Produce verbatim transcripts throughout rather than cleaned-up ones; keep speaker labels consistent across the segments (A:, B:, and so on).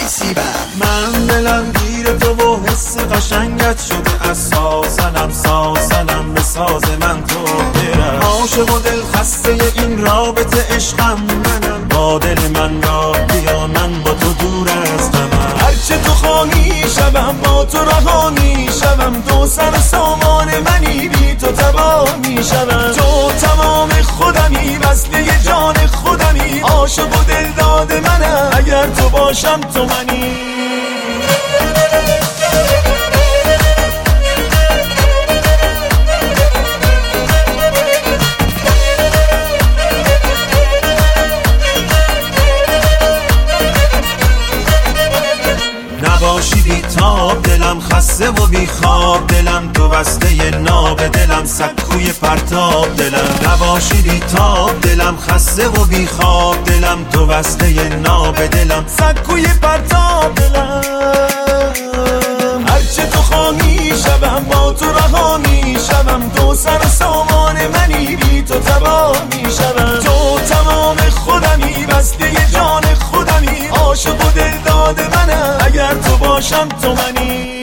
A: من دلم گیر تو و حس قشنگت شده، از سازنم سازنم به ساز من تو برم. عاشق و دل خسته این رابطه عشقم منم، با دل من را بیا من با تو دور از غمم. هرچه تو خواهی شوم با تو رها می شوم، تو سر سامان منی بی تو تباه می شوم. تو تمام خودمی وصله جان خودمی، عاشق و دل داد منم، اگر تو باشم تو منی. نباشی بی تاب دلم خسته و بی خواب دلم، تو بسته ناب دلم سکوی پرتاب دلم. نباشی بی تاب دلم خسته و بی خواب دلم، تو بسته ناب دلم سکوی پرتاب دلم. هرچه تو خواهی شوم با تو رها می شوم، تو سر سامان منی بی تو تباه می شوم. تو تمام خودمی وصله جان خودمی، عاشق و دل داد منم، اگر تو باشم تو منی.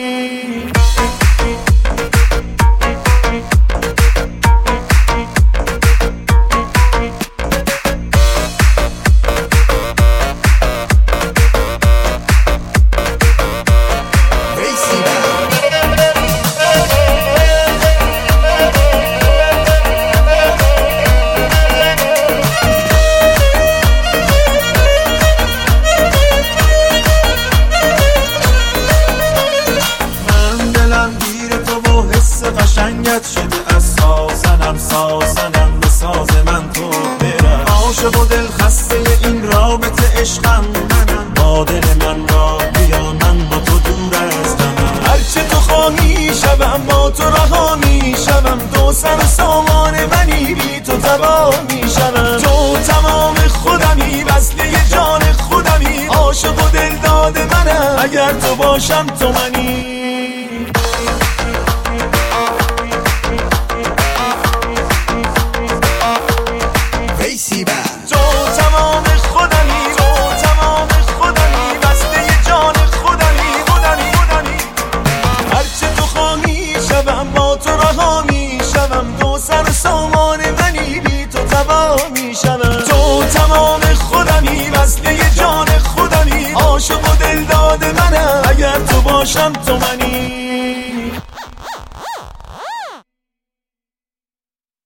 A: قشنگت شده، از سازنم سازنم به ساز من تو برم. عاشق و دل خسته این رابطه عشقم منم، با دل من را بیا من با تو دور از غمم. هرچه تو خواهی شوم با تو رها می شوم، تو سر سامان منی بی تو تباه می شوم. تو تمام خودمی وصله جان خودمی، عاشق و دل داد منم، اگر تو باشم تو منی. تو تمام خودمی، تو تمام خودمی وصله جان خودمی خودمی خودمی. هرچه تو خواهی شوم با تو رها می شوم، تو سر سامان منی بی تو تباه می شوم. تو تمام خودمی وصله جان خودمی، عاشق و دل داد منم، اگر تو باشم تو منی.